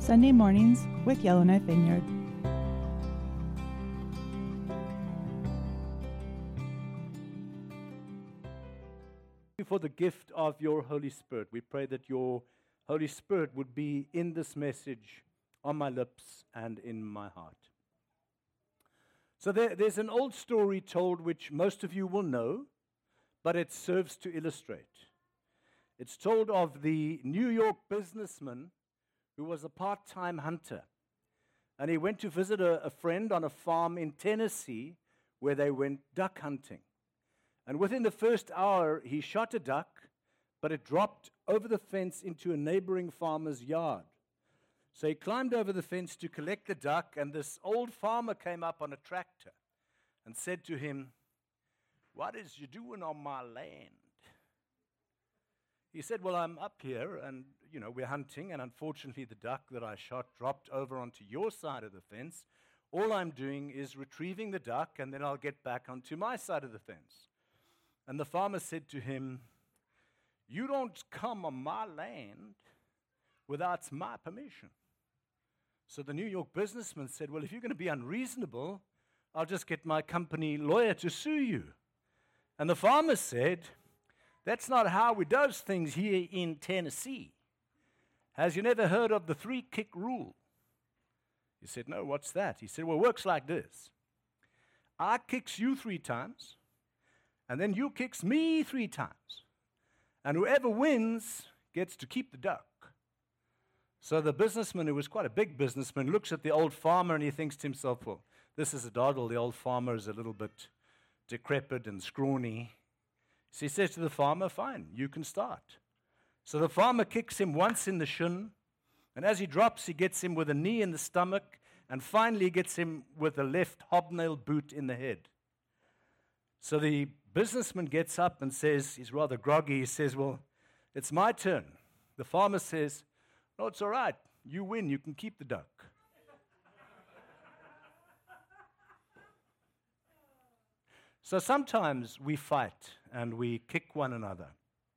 Sunday mornings with Yellowknife Vineyard. For the gift of your Holy Spirit. We pray that your Holy Spirit would be in this message, on my lips and in my heart. So there's an old story told which most of you will know, but it serves to illustrate. It's told of the New York businessman who was a part-time hunter. And he went to visit a friend on a farm in Tennessee where they went duck hunting. And within the first hour, he shot a duck, but it dropped over the fence into a neighboring farmer's yard. So he climbed over the fence to collect the duck, and this old farmer came up on a tractor and said to him, "What is you doing on my land?" He said, "Well, I'm up here, and, we're hunting, and unfortunately the duck that I shot dropped over onto your side of the fence. All I'm doing is retrieving the duck, and then I'll get back onto my side of the fence." And the farmer said to him, "You don't come on my land without my permission." So the New York businessman said, "Well, if you're going to be unreasonable, I'll just get my company lawyer to sue you." And the farmer said, "That's not how we does things here in Tennessee. Has you never heard of the 3-kick rule?" He said, "No, what's that?" He said, "Well, it works like this. I kicks you 3 times, and then you kicks me 3 times. And whoever wins gets to keep the duck." So the businessman, who was quite a big businessman, looks at the old farmer and he thinks to himself, "Well, this is a doddle. The old farmer is a little bit decrepit and scrawny." So he says to the farmer, "Fine, you can start." So the farmer kicks him once in the shin, and as he drops, he gets him with a knee in the stomach, and finally gets him with a left hobnail boot in the head. So the businessman gets up and says, he's rather groggy, he says, "Well, it's my turn." The farmer says, "No, it's all right. You win. You can keep the duck." So sometimes we fight and we kick one another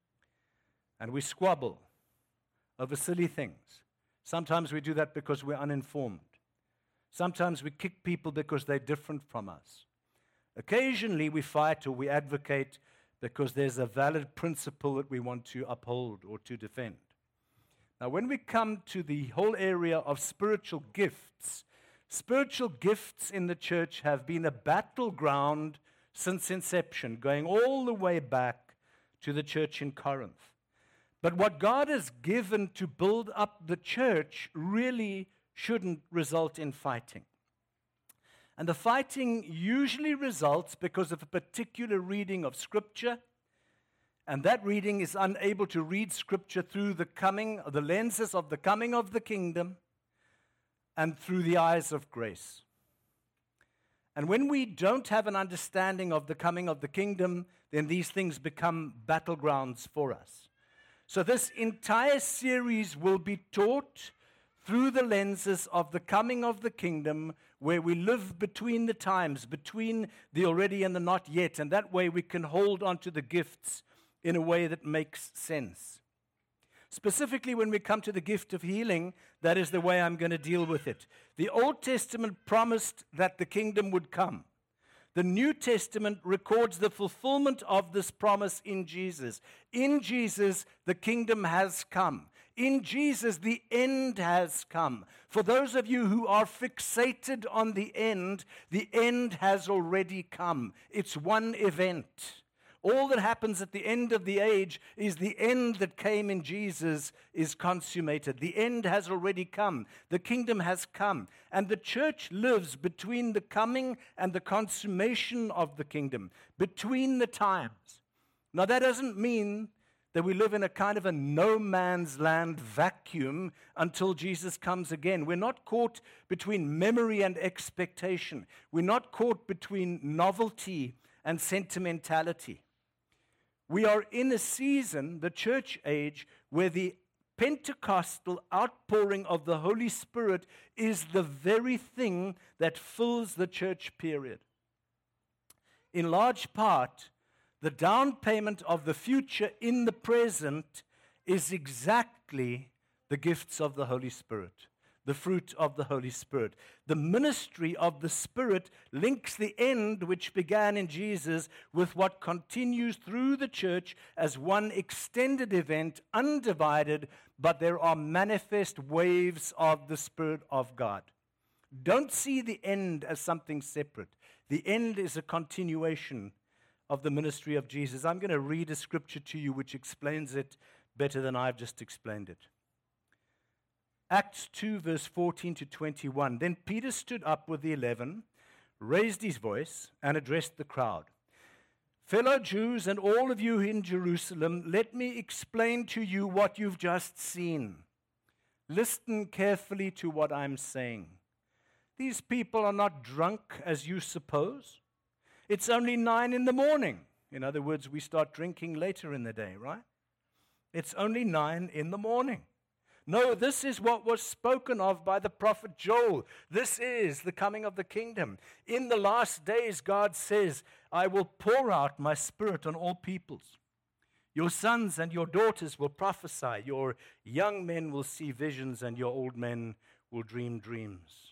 and we squabble over silly things. Sometimes we do that because we're uninformed. Sometimes we kick people because they're different from us. Occasionally we fight or we advocate because there's a valid principle that we want to uphold or to defend. Now, when we come to the whole area of spiritual gifts in the church have been a battleground since inception, going all the way back to the church in Corinth. But what God has given to build up the church really shouldn't result in fighting. And the fighting usually results because of a particular reading of Scripture, and that reading is unable to read Scripture through the lenses of the coming of the kingdom and through the eyes of grace. And when we don't have an understanding of the coming of the kingdom, then these things become battlegrounds for us. So this entire series will be taught through the lenses of the coming of the kingdom, where we live between the times, between the already and the not yet, and that way we can hold on to the gifts in a way that makes sense. Specifically, when we come to the gift of healing, that is the way I'm going to deal with it. The Old Testament promised that the kingdom would come. The New Testament records the fulfillment of this promise in Jesus. In Jesus, the kingdom has come. In Jesus, the end has come. For those of you who are fixated on the end has already come. It's one event. All that happens at the end of the age is the end that came in Jesus is consummated. The end has already come. The kingdom has come. And the church lives between the coming and the consummation of the kingdom, between the times. Now, that doesn't mean that we live in a kind of a no man's land vacuum until Jesus comes again. We're not caught between memory and expectation. We're not caught between novelty and sentimentality. We are in a season, the church age, where the Pentecostal outpouring of the Holy Spirit is the very thing that fills the church period. In large part, the down payment of the future in the present is exactly the gifts of the Holy Spirit. the fruit of the Holy Spirit. The ministry of the Spirit links the end which began in Jesus with what continues through the church as one extended event, undivided, but there are manifest waves of the Spirit of God. Don't see the end as something separate. The end is a continuation of the ministry of Jesus. I'm going to read a scripture to you which explains it better than I've just explained it. Acts 2, verse 14 to 21. Then Peter stood up with the 11, raised his voice, and addressed the crowd. Fellow Jews and all of you in Jerusalem, let me explain to you what you've just seen. Listen carefully to what I'm saying. These people are not drunk as you suppose. It's only 9 a.m. In other words, we start drinking later in the day, right? It's only 9 a.m. No, this is what was spoken of by the prophet Joel. This is the coming of the kingdom. In the last days, God says, I will pour out my Spirit on all peoples. Your sons and your daughters will prophesy. Your young men will see visions, and your old men will dream dreams.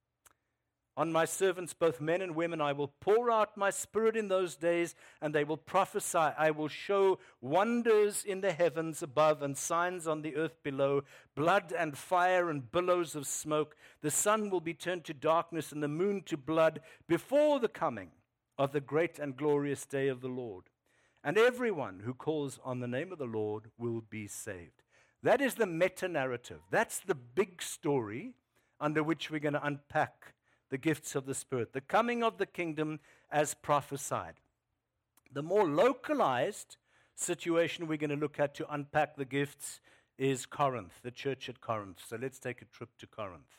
On my servants, both men and women, I will pour out my Spirit in those days, and they will prophesy. I will show wonders in the heavens above and signs on the earth below, blood and fire and billows of smoke. The sun will be turned to darkness and the moon to blood before the coming of the great and glorious day of the Lord. And everyone who calls on the name of the Lord will be saved. That is the meta-narrative. That's the big story under which we're going to unpack the gifts of the Spirit, the coming of the kingdom as prophesied. The more localized situation we're going to look at to unpack the gifts is Corinth, the church at Corinth. So let's take a trip to Corinth.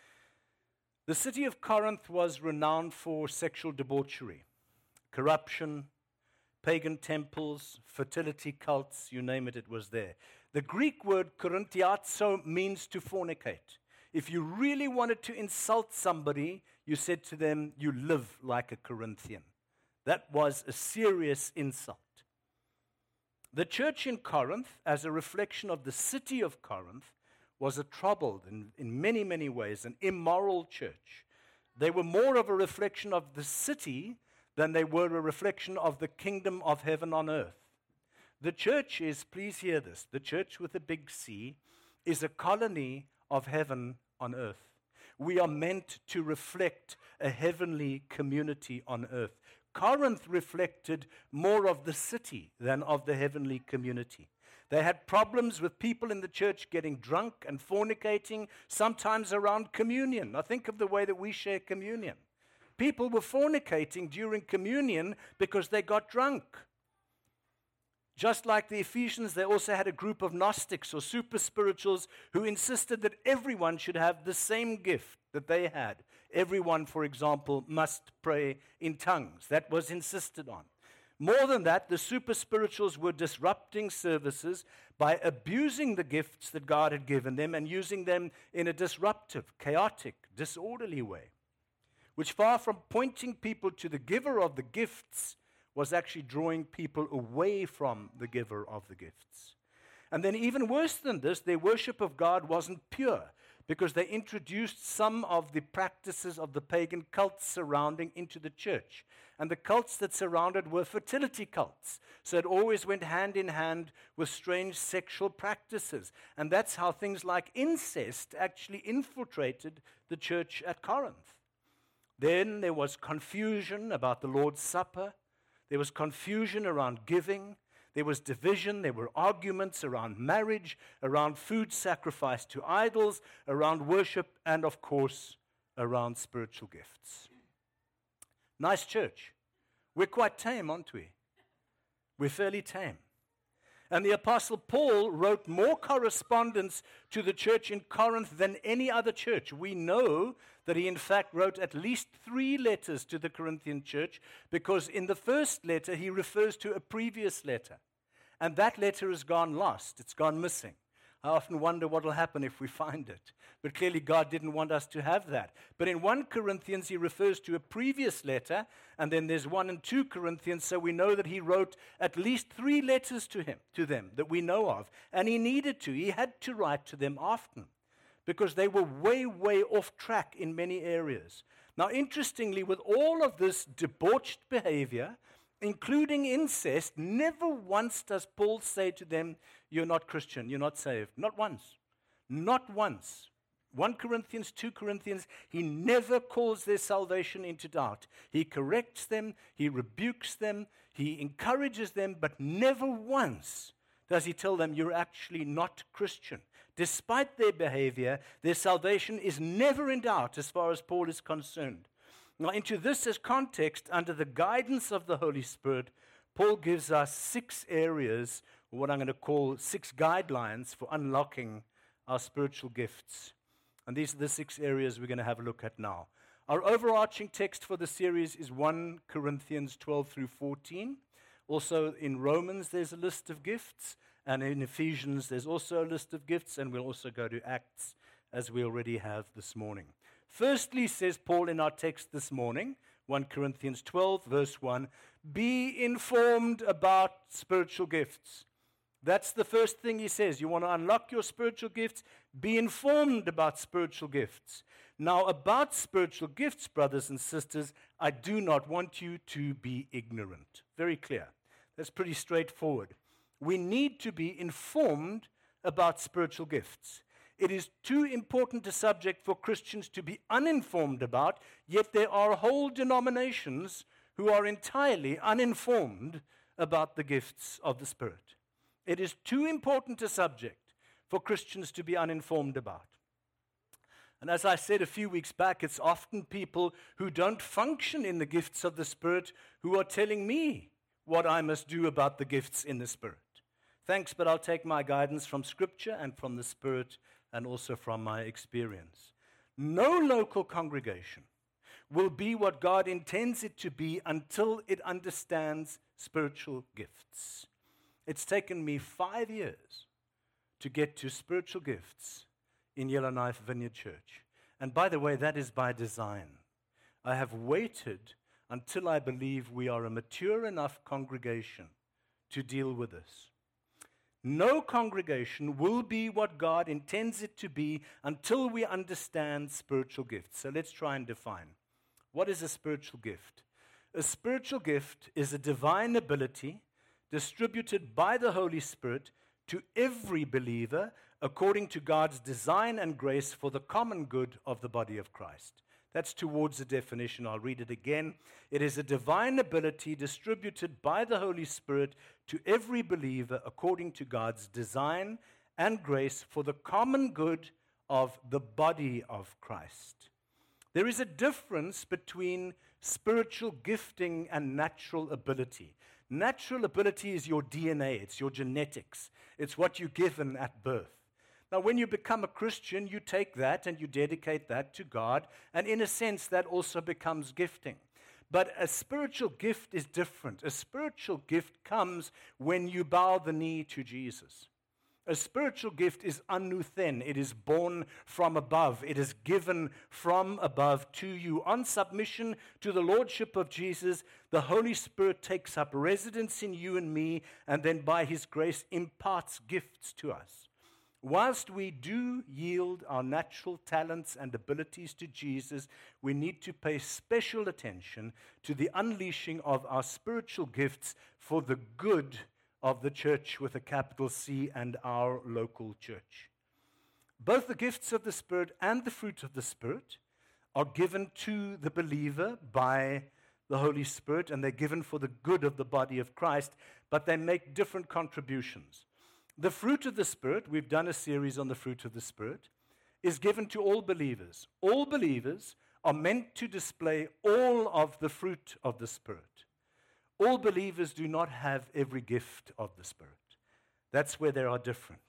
The city of Corinth was renowned for sexual debauchery, corruption, pagan temples, fertility cults, you name it, it was there. The Greek word korintiazo means to fornicate. If you really wanted to insult somebody, you said to them, you live like a Corinthian. That was a serious insult. The church in Corinth, as a reflection of the city of Corinth, was a troubled, in many, many ways, an immoral church. They were more of a reflection of the city than they were a reflection of the kingdom of heaven on earth. The church is, please hear this, the church with a big C is a colony of heaven on earth. We are meant to reflect a heavenly community on earth. Corinth reflected more of the city than of the heavenly community. They had problems with people in the church getting drunk and fornicating, sometimes around communion. Now think of the way that we share communion. People were fornicating during communion because they got drunk. Just like the Ephesians, they also had a group of Gnostics or super spirituals who insisted that everyone should have the same gift that they had. Everyone, for example, must pray in tongues. That was insisted on. More than that, the super spirituals were disrupting services by abusing the gifts that God had given them and using them in a disruptive, chaotic, disorderly way, which, far from pointing people to the giver of the gifts, was actually drawing people away from the giver of the gifts. And then even worse than this, their worship of God wasn't pure because they introduced some of the practices of the pagan cults surrounding into the church. And the cults that surrounded were fertility cults. So it always went hand in hand with strange sexual practices. And that's how things like incest actually infiltrated the church at Corinth. Then there was confusion about the Lord's Supper. There was confusion around giving. There was division. There were arguments around marriage, around food sacrificed to idols, around worship, and of course, around spiritual gifts. Nice church. We're quite tame, aren't we? We're fairly tame. And the Apostle Paul wrote more correspondence to the church in Corinth than any other church. We know that he in fact wrote at least 3 letters to the Corinthian church because in the first letter he refers to a previous letter. And that letter has gone lost. It's gone missing. I often wonder what will happen if we find it. But clearly God didn't want us to have that. But in 1 Corinthians he refers to a previous letter, and then there's 1 and 2 Corinthians, so we know that he wrote at least 3 letters to them that we know of. And he needed to. He had to write to them often because they were way, way off track in many areas. Now, interestingly, with all of this debauched behavior, including incest, never once does Paul say to them, "You're not Christian, you're not saved." Not once. Not once. 1 Corinthians, 2 Corinthians, he never calls their salvation into doubt. He corrects them, he rebukes them, he encourages them, but never once does he tell them, "You're actually not Christian." Despite their behavior, their salvation is never in doubt as far as Paul is concerned. Now, into this as context, under the guidance of the Holy Spirit, Paul gives us 6 areas, or what I'm going to call 6 guidelines for unlocking our spiritual gifts. And these are the 6 areas we're going to have a look at now. Our overarching text for the series is 1 Corinthians 12 through 14. Also in Romans, there's a list of gifts. And in Ephesians, there's also a list of gifts. And we'll also go to Acts, as we already have this morning. Firstly, says Paul in our text this morning, 1 Corinthians 12, verse 1, be informed about spiritual gifts. That's the first thing he says. You want to unlock your spiritual gifts? Be informed about spiritual gifts. Now, about spiritual gifts, brothers and sisters, I do not want you to be ignorant. Very clear. That's pretty straightforward. We need to be informed about spiritual gifts. It is too important a subject for Christians to be uninformed about, yet there are whole denominations who are entirely uninformed about the gifts of the Spirit. It is too important a subject for Christians to be uninformed about. And as I said a few weeks back, it's often people who don't function in the gifts of the Spirit who are telling me what I must do about the gifts in the Spirit. Thanks, but I'll take my guidance from Scripture and from the Spirit and also from my experience. No local congregation will be what God intends it to be until it understands spiritual gifts. It's taken me 5 years to get to spiritual gifts in Yellowknife Vineyard Church. And by the way, that is by design. I have waited until I believe we are a mature enough congregation to deal with this. No congregation will be what God intends it to be until we understand spiritual gifts. So let's try and define. What is a spiritual gift? A spiritual gift is a divine ability distributed by the Holy Spirit to every believer according to God's design and grace for the common good of the body of Christ. That's towards the definition. I'll read it again. It is a divine ability distributed by the Holy Spirit to every believer according to God's design and grace for the common good of the body of Christ. There is a difference between spiritual gifting and natural ability. Natural ability is your DNA, it's your genetics. It's what you're given at birth. Now, when you become a Christian, you take that and you dedicate that to God, and in a sense, that also becomes gifting. But a spiritual gift is different. A spiritual gift comes when you bow the knee to Jesus. A spiritual gift is anuthen. It is born from above. It is given from above to you. On submission to the Lordship of Jesus, the Holy Spirit takes up residence in you and me, and then by His grace imparts gifts to us. Whilst we do yield our natural talents and abilities to Jesus, we need to pay special attention to the unleashing of our spiritual gifts for the good of the church with a capital C and our local church. Both the gifts of the Spirit and the fruit of the Spirit are given to the believer by the Holy Spirit, and they're given for the good of the body of Christ, but they make different contributions. The fruit of the Spirit, we've done a series on the fruit of the Spirit, is given to all believers. All believers are meant to display all of the fruit of the Spirit. All believers do not have every gift of the Spirit. That's where they are different.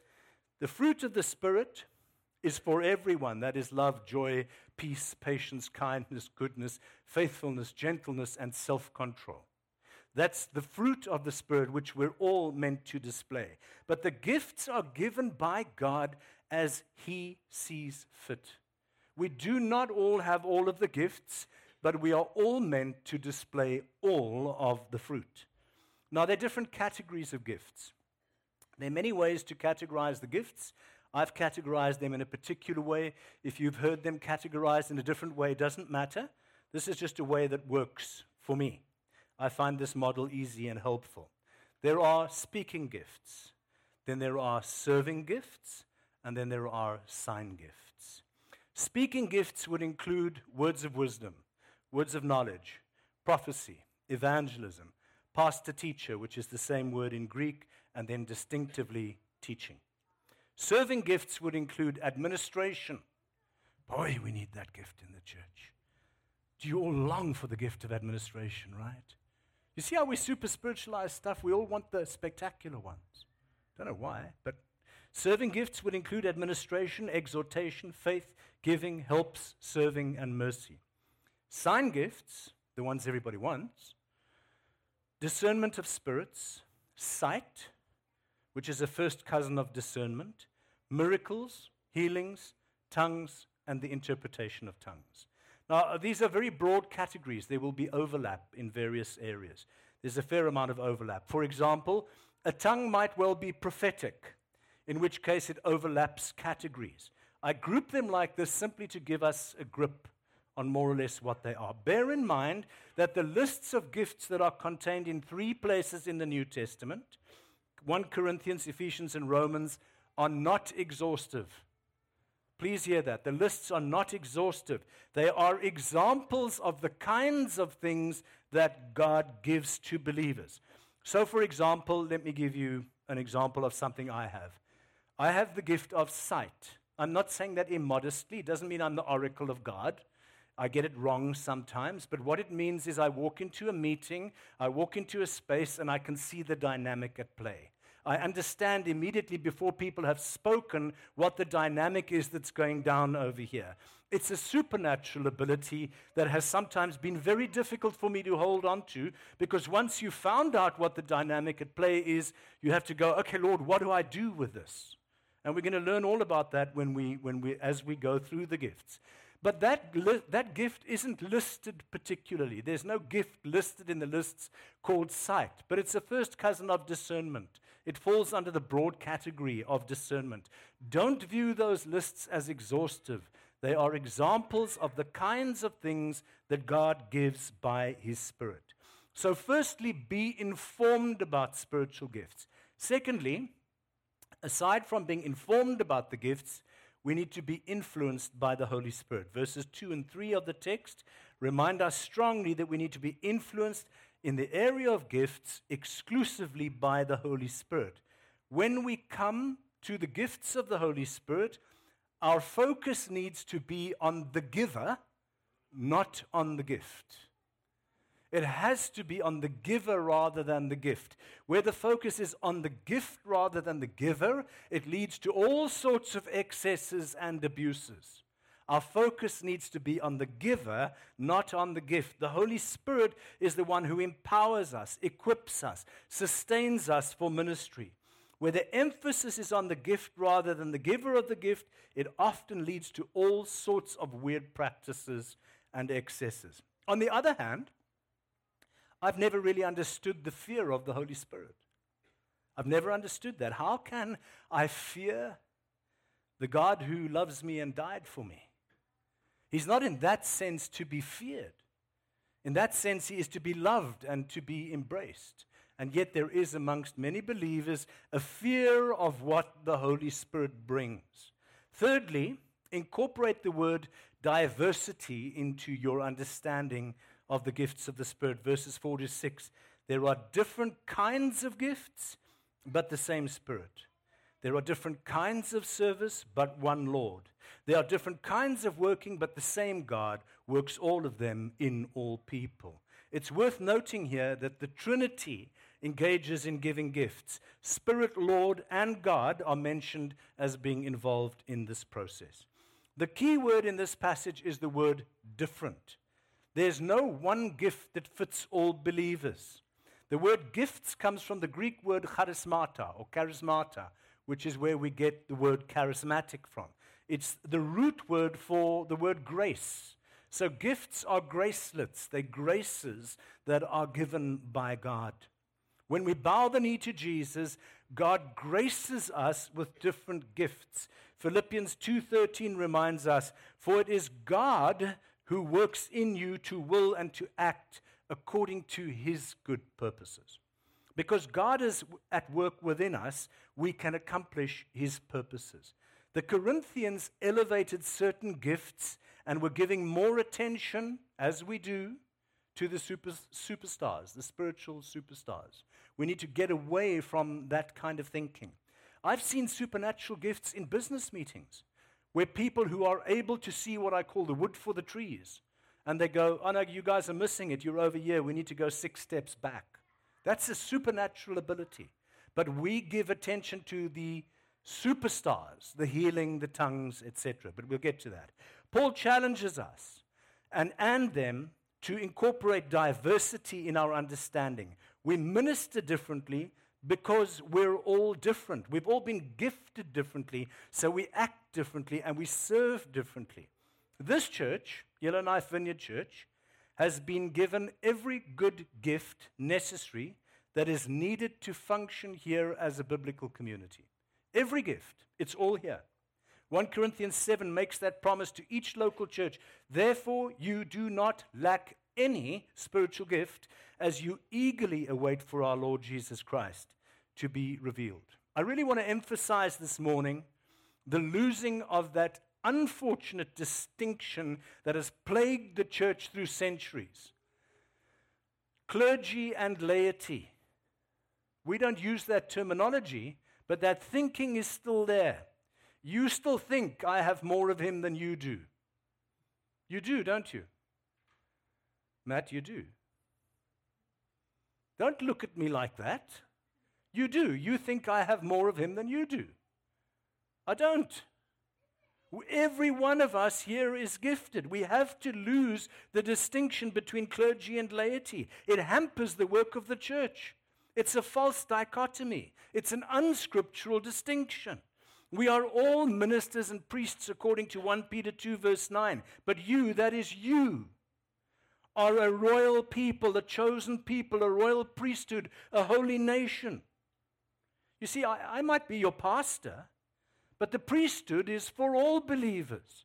The fruit of the Spirit is for everyone. That is love, joy, peace, patience, kindness, goodness, faithfulness, gentleness, and self-control. That's the fruit of the Spirit, which we're all meant to display. But the gifts are given by God as He sees fit. We do not all have all of the gifts, but we are all meant to display all of the fruit. Now, there are different categories of gifts. There are many ways to categorize the gifts. I've categorized them in a particular way. If you've heard them categorized in a different way, it doesn't matter. This is just a way that works for me. I find this model easy and helpful. There are speaking gifts, then there are serving gifts, and then there are sign gifts. Speaking gifts would include words of wisdom, words of knowledge, prophecy, evangelism, pastor-teacher, which is the same word in Greek, and then distinctively teaching. Serving gifts would include administration. Boy, we need that gift in the church. Do you all long for the gift of administration, right? You see how we super spiritualize stuff? We all want the spectacular ones. Don't know why, but serving gifts would include administration, exhortation, faith, giving, helps, serving, and mercy. Sign gifts, the ones everybody wants, discernment of spirits, sight, which is a first cousin of discernment, miracles, healings, tongues, and the interpretation of tongues. Now, these are very broad categories. There will be overlap in various areas. There's a fair amount of overlap. For example, a tongue might well be prophetic, in which case it overlaps categories. I group them like this simply to give us a grip on more or less what they are. Bear in mind that the lists of gifts that are contained in 3 places in the New Testament, 1 Corinthians, Ephesians, and Romans, are not exhaustive. Please hear that. The lists are not exhaustive. They are examples of the kinds of things that God gives to believers. So, for example, let me give you an example of something I have. I have the gift of sight. I'm not saying that immodestly. It doesn't mean I'm the oracle of God. I get it wrong sometimes, but what it means is I walk into a meeting, I walk into a space, and I can see the dynamic at play. I understand immediately before people have spoken what the dynamic is that's going down over here. It's a supernatural ability that has sometimes been very difficult for me to hold on to, because once you found out what the dynamic at play is, you have to go, okay, Lord, what do I do with this? And we're going to learn all about that as we go through the gifts. But that gift isn't listed particularly. There's no gift listed in the lists called sight, but it's a first cousin of discernment. It falls under the broad category of discernment. Don't view those lists as exhaustive. They are examples of the kinds of things that God gives by His Spirit. So firstly, be informed about spiritual gifts. Secondly, aside from being informed about the gifts, we need to be influenced by the Holy Spirit. Verses 2 and 3 of the text remind us strongly that we need to be influenced in the area of gifts exclusively by the Holy Spirit. When we come to the gifts of the Holy Spirit, our focus needs to be on the giver, not on the gift. It has to be on the giver rather than the gift. Where the focus is on the gift rather than the giver, it leads to all sorts of excesses and abuses. Our focus needs to be on the giver, not on the gift. The Holy Spirit is the one who empowers us, equips us, sustains us for ministry. Where the emphasis is on the gift rather than the giver of the gift, it often leads to all sorts of weird practices and excesses. On the other hand, I've never really understood the fear of the Holy Spirit. I've never understood that. How can I fear the God who loves me and died for me? He's not in that sense to be feared. In that sense, He is to be loved and to be embraced. And yet there is amongst many believers a fear of what the Holy Spirit brings. Thirdly, incorporate the word diversity into your understanding of the gifts of the Spirit. Verses 4 to 6, there are different kinds of gifts, but the same Spirit. There are different kinds of service, but one Lord. There are different kinds of working, but the same God works all of them in all people. It's worth noting here that the Trinity engages in giving gifts. Spirit, Lord, and God are mentioned as being involved in this process. The key word in this passage is the word different. There's no one gift that fits all believers. The word gifts comes from the Greek word charismata or charismata, which is where we get the word charismatic from. It's the root word for the word grace. So gifts are gracelets. They're graces that are given by God. When we bow the knee to Jesus, God graces us with different gifts. Philippians 2:13 reminds us, "For it is God who works in you to will and to act according to his good purposes." Because God is at work within us, we can accomplish his purposes. The Corinthians elevated certain gifts and were giving more attention, as we do, to the superstars, the spiritual superstars. We need to get away from that kind of thinking. I've seen supernatural gifts in business meetings where people who are able to see what I call the wood for the trees, and they go, "Oh no, you guys are missing it. You're over here. We need to go 6 steps back." That's a supernatural ability. But we give attention to the superstars, the healing, the tongues, etc. But we'll get to that. Paul challenges us and them to incorporate diversity in our understanding. We minister differently because we're all different. We've all been gifted differently, so we act differently and we serve differently. This church, Yellowknife Vineyard Church, has been given every good gift necessary that is needed to function here as a biblical community. Every gift, it's all here. 1 Corinthians 7 makes that promise to each local church. "Therefore, you do not lack any spiritual gift as you eagerly await for our Lord Jesus Christ to be revealed." I really want to emphasize this morning the losing of that unfortunate distinction that has plagued the church through centuries. Clergy and laity. We don't use that terminology, but that thinking is still there. You still think I have more of him than you do. You do, don't you? Matt, you do. Don't look at me like that. You do. You think I have more of him than you do. I don't. Every one of us here is gifted. We have to lose the distinction between clergy and laity. It hampers the work of the church. It's a false dichotomy. It's an unscriptural distinction. We are all ministers and priests according to 1 Peter 2 verse 9. But you, that is you, are a royal people, a chosen people, a royal priesthood, a holy nation. You see, I might be your pastor, but the priesthood is for all believers.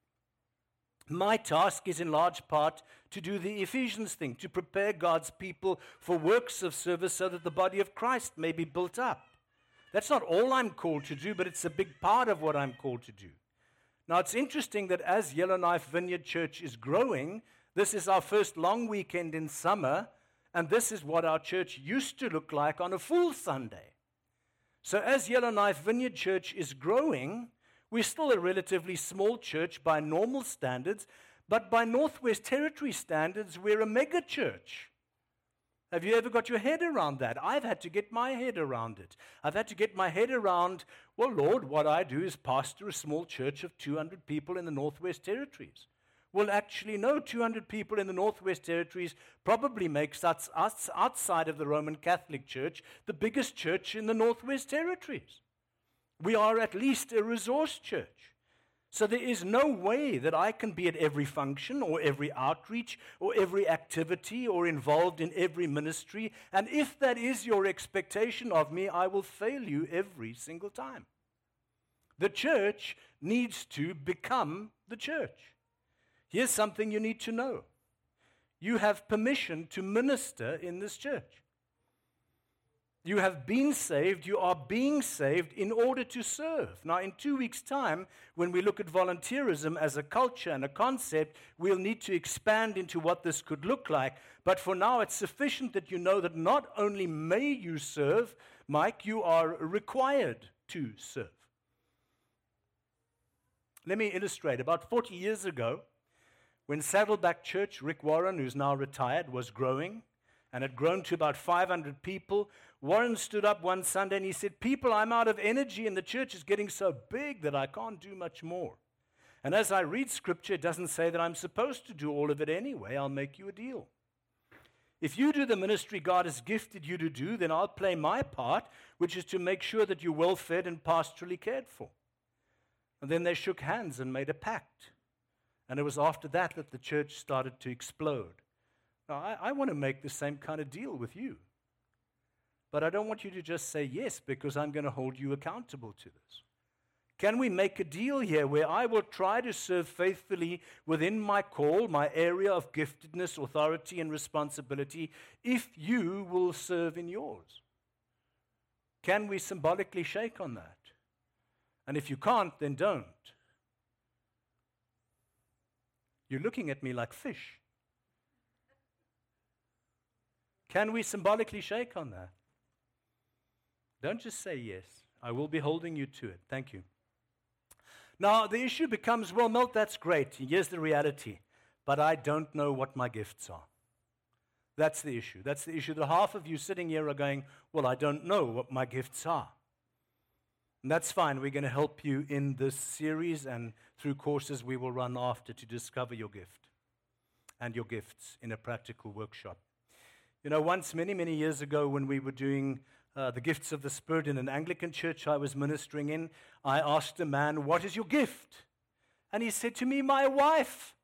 My task is in large part to do the Ephesians thing, to prepare God's people for works of service so that the body of Christ may be built up. That's not all I'm called to do, but it's a big part of what I'm called to do. Now, it's interesting that as Yellowknife Vineyard Church is growing, this is our first long weekend in summer, and this is what our church used to look like on a full Sunday. So as Yellowknife Vineyard Church is growing, we're still a relatively small church by normal standards, but by Northwest Territory standards, we're a mega church. Have you ever got your head around that? I've had to get my head around it. I've had to get my head around, well, Lord, what I do is pastor a small church of 200 people in the Northwest Territories. Well, actually, no, 200 people in the Northwest Territories probably makes us outside of the Roman Catholic Church the biggest church in the Northwest Territories. We are at least a resource church. So there is no way that I can be at every function or every outreach or every activity or involved in every ministry. And if that is your expectation of me, I will fail you every single time. The church needs to become the church. Here's something you need to know. You have permission to minister in this church. You have been saved, you are being saved in order to serve. Now, in 2 weeks' time, when we look at volunteerism as a culture and a concept, we'll need to expand into what this could look like. But for now, it's sufficient that you know that not only may you serve, Mike, you are required to serve. Let me illustrate. About 40 years ago, when Saddleback Church, Rick Warren, who's now retired, was growing, and had grown to about 500 people, Warren stood up one Sunday and he said, "People, I'm out of energy and the church is getting so big that I can't do much more. And as I read scripture, it doesn't say that I'm supposed to do all of it anyway. I'll make you a deal. If you do the ministry God has gifted you to do, then I'll play my part, which is to make sure that you're well fed and pastorally cared for." And then they shook hands and made a pact. And it was after that that the church started to explode. Now, I want to make the same kind of deal with you. But I don't want you to just say yes because I'm going to hold you accountable to this. Can we make a deal here where I will try to serve faithfully within my call, my area of giftedness, authority, and responsibility, if you will serve in yours? Can we symbolically shake on that? And if you can't, then don't. You're looking at me like fish. Can we symbolically shake on that? Don't just say yes. I will be holding you to it. Thank you. Now, the issue becomes, well, Milt, that's great. Here's the reality. But I don't know what my gifts are. That's the issue. That's the issue that half of you sitting here are going, well, I don't know what my gifts are. And that's fine. We're going to help you in this series and through courses we will run after to discover your gift and your gifts in a practical workshop. You know, once, many, many years ago, when we were doing the gifts of the Spirit in an Anglican church I was ministering in, I asked a man, what is your gift? And he said to me, my wife.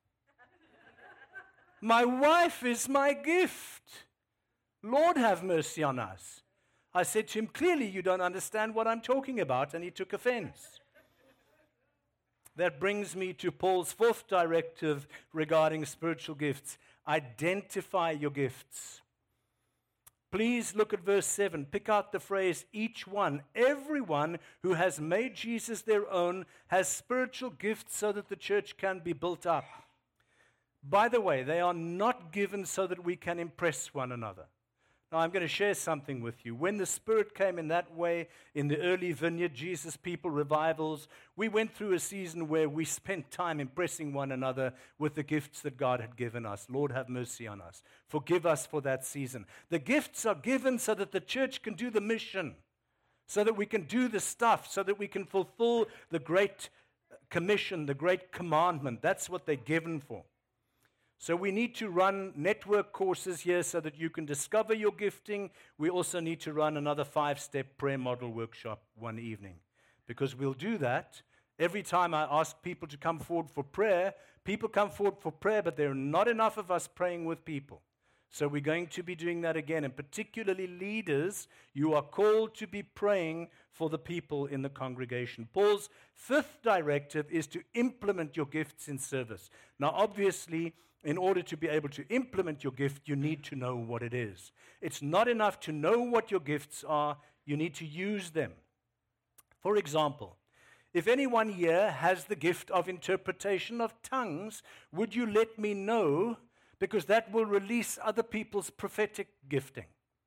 My wife is my gift. Lord, have mercy on us. I said to him, clearly you don't understand what I'm talking about, and he took offense. That brings me to Paul's fourth directive regarding spiritual gifts. Identify your gifts. Please look at verse 7. Pick out the phrase, each one, everyone who has made Jesus their own has spiritual gifts so that the church can be built up. By the way, they are not given so that we can impress one another. Now, I'm going to share something with you. When the Spirit came in that way in the early Vineyard, Jesus People revivals, we went through a season where we spent time impressing one another with the gifts that God had given us. Lord, have mercy on us. Forgive us for that season. The gifts are given so that the church can do the mission, so that we can do the stuff, so that we can fulfill the great commission, the great commandment. That's what they're given for. So we need to run network courses here so that you can discover your gifting. We also need to run another 5-step prayer model workshop one evening, because we'll do that. Every time I ask people to come forward for prayer, people come forward for prayer, but there are not enough of us praying with people. So we're going to be doing that again, and particularly leaders, you are called to be praying for the people in the congregation. Paul's fifth directive is to implement your gifts in service. Now, obviously, in order to be able to implement your gift, you need to know what it is. It's not enough to know what your gifts are, you need to use them. For example, if anyone here has the gift of interpretation of tongues, would you let me know? Because that will release other people's prophetic gifting.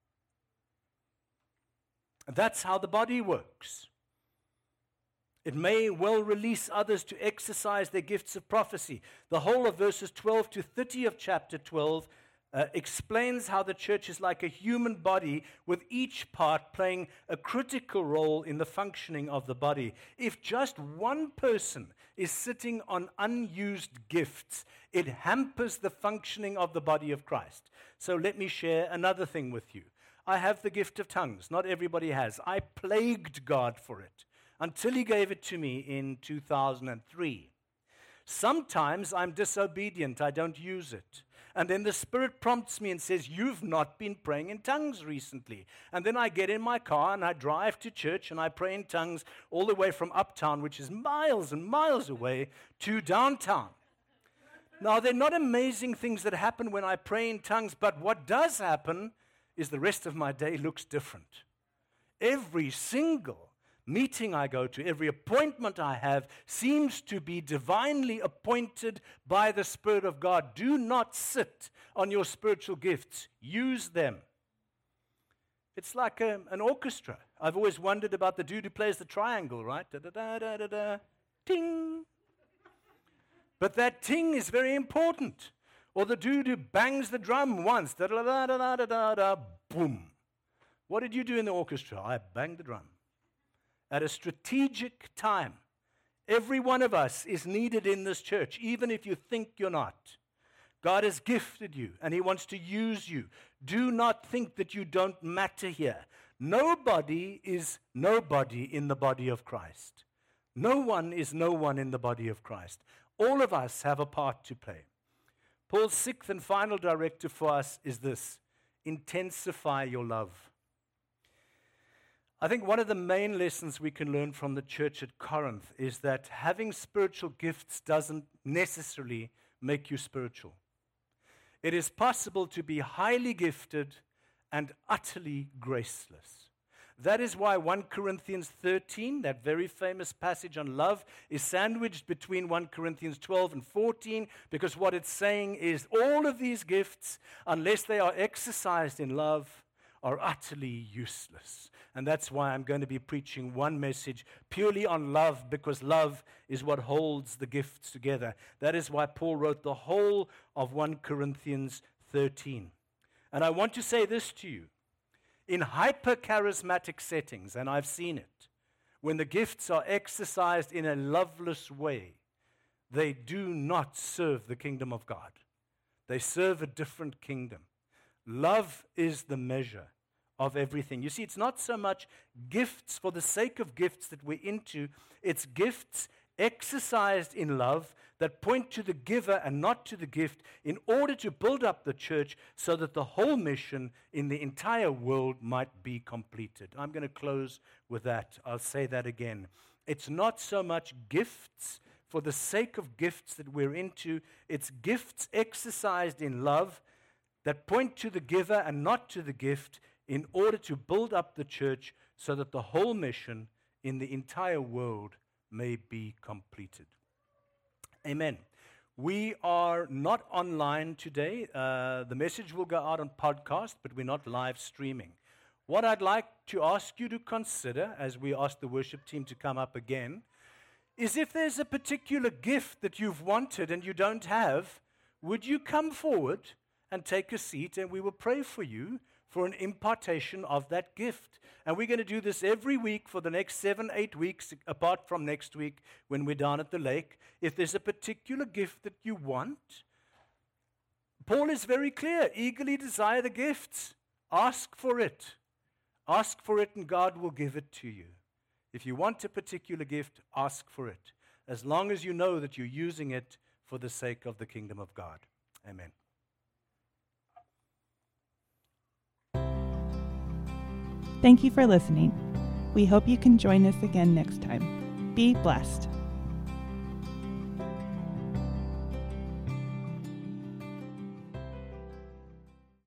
That's how the body works. It may well release others to exercise their gifts of prophecy. The whole of verses 12 to 30 of chapter 12 explains how the church is like a human body, with each part playing a critical role in the functioning of the body. If just one person is sitting on unused gifts, it hampers the functioning of the body of Christ. So let me share another thing with you. I have the gift of tongues. Not everybody has. I plagued God for it until he gave it to me in 2003. Sometimes I'm disobedient. I don't use it. And then the Spirit prompts me and says, you've not been praying in tongues recently. And then I get in my car and I drive to church and I pray in tongues all the way from uptown, which is miles and miles away, to downtown. Now, they're not amazing things that happen when I pray in tongues, but what does happen is the rest of my day looks different. Every single meeting I go to, every appointment I have seems to be divinely appointed by the Spirit of God. Do not sit on your spiritual gifts. Use them. It's like an orchestra. I've always wondered about the dude who plays the triangle, right? Da-da-da-da-da-da, ting. But that ting is very important. Or the dude who bangs the drum once, da-da-da-da-da-da-da, boom. What did you do in the orchestra? I banged the drum. At a strategic time, every one of us is needed in this church, even if you think you're not. God has gifted you, and he wants to use you. Do not think that you don't matter here. Nobody is nobody in the body of Christ. No one is no one in the body of Christ. All of us have a part to play. Paul's sixth and final directive for us is this: intensify your love. I think one of the main lessons we can learn from the church at Corinth is that having spiritual gifts doesn't necessarily make you spiritual. It is possible to be highly gifted and utterly graceless. That is why 1 Corinthians 13, that very famous passage on love, is sandwiched between 1 Corinthians 12 and 14, because what it's saying is all of these gifts, unless they are exercised in love, are utterly useless. And that's why I'm going to be preaching one message purely on love, because love is what holds the gifts together. That is why Paul wrote the whole of 1 Corinthians 13. And I want to say this to you. In hyper-charismatic settings, and I've seen it, when the gifts are exercised in a loveless way, they do not serve the kingdom of God. They serve a different kingdom. Love is the measure of everything. You see, it's not so much gifts for the sake of gifts that we're into. It's gifts exercised in love that point to the giver and not to the gift, in order to build up the church so that the whole mission in the entire world might be completed. I'm going to close with that. I'll say that again. It's not so much gifts for the sake of gifts that we're into. It's gifts exercised in love that point to the giver and not to the gift, in order to build up the church so that the whole mission in the entire world may be completed. Amen. We are not online today. The message will go out on podcast, but we're not live streaming. What I'd like to ask you to consider, as we ask the worship team to come up again, is if there's a particular gift that you've wanted and you don't have, would you come forward and take a seat, and we will pray for you for an impartation of that gift. And we're going to do this every week for the next 7-8 weeks, apart from next week when we're down at the lake. If there's a particular gift that you want, Paul is very clear. Eagerly desire the gifts. Ask for it. Ask for it and God will give it to you. If you want a particular gift, ask for it, as long as you know that you're using it for the sake of the kingdom of God. Amen. Thank you for listening. We hope you can join us again next time. Be blessed.